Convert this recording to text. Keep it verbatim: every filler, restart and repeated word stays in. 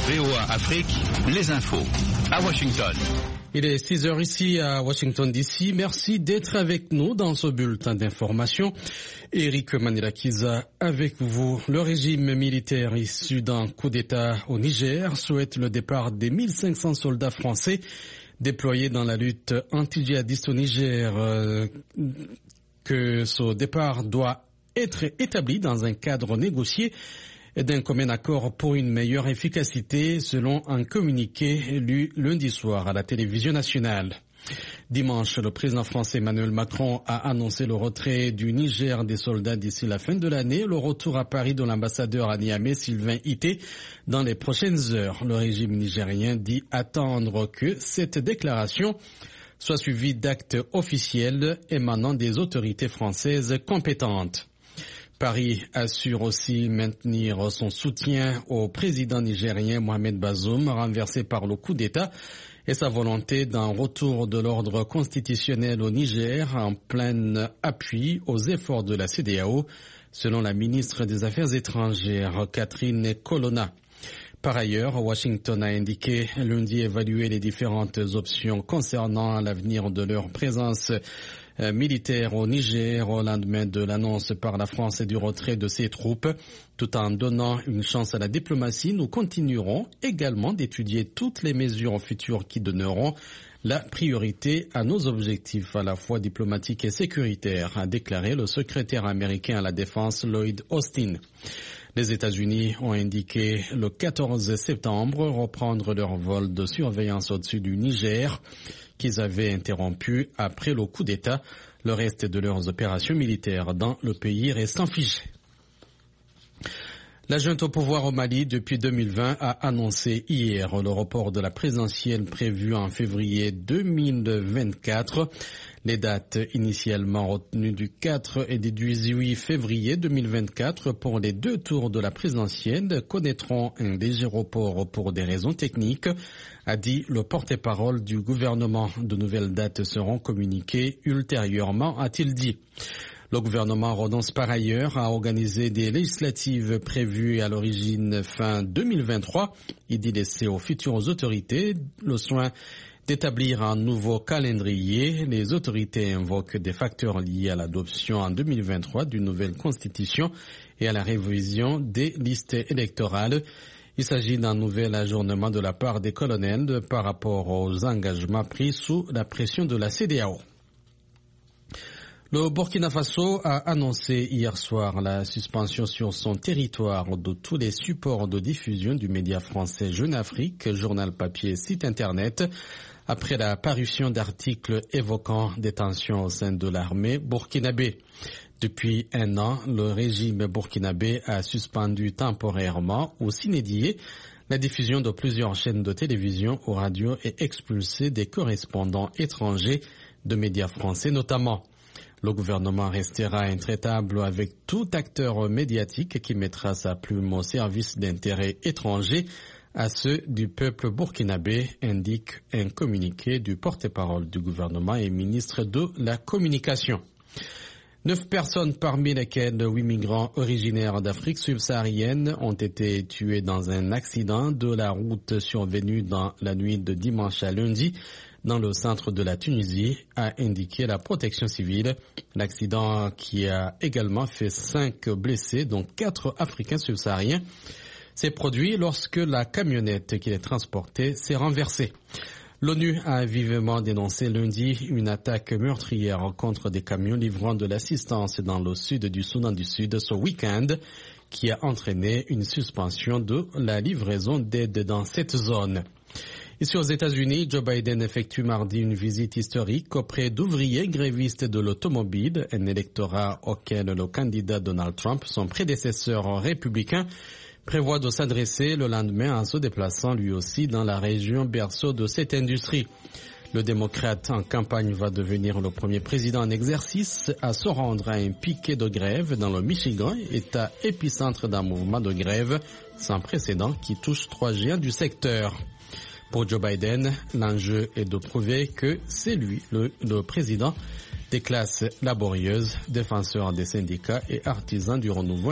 V O A Afrique, les infos à Washington. Il est six heures ici à Washington D C. Merci d'être avec nous dans ce bulletin d'information. Eric Manilakiza avec vous. Le régime militaire issu d'un coup d'État au Niger souhaite le départ des mille cinq cents soldats français déployés dans la lutte anti-djihadiste au Niger. Euh, que ce départ doit être établi dans un cadre négocié et d'un commun accord pour une meilleure efficacité, selon un communiqué lu lundi soir à la télévision nationale. Dimanche, le président français Emmanuel Macron a annoncé le retrait du Niger des soldats d'ici la fin de l'année, le retour à Paris de l'ambassadeur à Niamey, Sylvain Ité, dans les prochaines heures. Le régime nigérien dit attendre que cette déclaration soit suivie d'actes officiels émanant des autorités françaises compétentes. Paris assure aussi maintenir son soutien au président nigérien Mohamed Bazoum, renversé par le coup d'État, et sa volonté d'un retour de l'ordre constitutionnel au Niger en plein appui aux efforts de la C E D E A O, selon la ministre des Affaires étrangères, Catherine Colonna. Par ailleurs, Washington a indiqué lundi évaluer les différentes options concernant l'avenir de leur présence militaire au Niger au lendemain de l'annonce par la France du retrait de ses troupes. Tout en donnant une chance à la diplomatie, nous continuerons également d'étudier toutes les mesures futures qui donneront la priorité à nos objectifs à la fois diplomatiques et sécuritaires, a déclaré le secrétaire américain à la Défense Lloyd Austin. Les États-Unis ont indiqué le quatorze septembre reprendre leur vol de surveillance au-dessus du Niger qu'ils avaient interrompu après le coup d'État, le reste de leurs opérations militaires dans le pays restant figé. La junte au pouvoir au Mali depuis deux mille vingt a annoncé hier le report de la présidentielle prévue en février deux mille vingt-quatre. Les dates initialement retenues du quatre et du dix-huit février deux mille vingt-quatre pour les deux tours de la présidentielle connaîtront un léger report pour des raisons techniques, a dit le porte-parole du gouvernement. De nouvelles dates seront communiquées ultérieurement, a-t-il dit. Le gouvernement renonce par ailleurs à organiser des législatives prévues à l'origine fin deux mille vingt-trois. Il dit laisser aux futures autorités le soin d'établir un nouveau calendrier. Les autorités invoquent des facteurs liés à l'adoption en deux mille vingt-trois d'une nouvelle constitution et à la révision des listes électorales. Il s'agit d'un nouvel ajournement de la part des colonels par rapport aux engagements pris sous la pression de la C E D E A O. Le Burkina Faso a annoncé hier soir la suspension sur son territoire de tous les supports de diffusion du média français Jeune Afrique, journal papier, site internet, après la parution d'articles évoquant des tensions au sein de l'armée burkinabé. Depuis un an, le régime burkinabé a suspendu temporairement ou s'inédié la diffusion de plusieurs chaînes de télévision ou radio et expulsé des correspondants étrangers de médias français notamment. Le gouvernement restera intraitable avec tout acteur médiatique qui mettra sa plume au service d'intérêts étrangers à ceux du peuple burkinabé, indique un communiqué du porte-parole du gouvernement et ministre de la Communication. Neuf personnes, parmi lesquelles huit migrants originaires d'Afrique subsaharienne, ont été tuées dans un accident de la route survenu dans la nuit de dimanche à lundi dans le centre de la Tunisie, a indiqué la protection civile. L'accident qui a également fait cinq blessés, dont quatre Africains subsahariens, s'est produit lorsque la camionnette qui les transportait s'est renversée. L'ONU a vivement dénoncé lundi une attaque meurtrière contre des camions livrant de l'assistance dans le sud du Soudan du Sud ce week-end, qui a entraîné une suspension de la livraison d'aide dans cette zone. Ici aux États-Unis, Joe Biden effectue mardi une visite historique auprès d'ouvriers grévistes de l'automobile, un électorat auquel le candidat Donald Trump, son prédécesseur républicain, prévoit de s'adresser le lendemain en se déplaçant lui aussi dans la région berceau de cette industrie. Le démocrate en campagne va devenir le premier président en exercice à se rendre à un piquet de grève dans le Michigan, état épicentre d'un mouvement de grève sans précédent qui touche trois géants du secteur. Pour Joe Biden, l'enjeu est de prouver que c'est lui le, le président des classes laborieuses, défenseur des syndicats et artisans du renouveau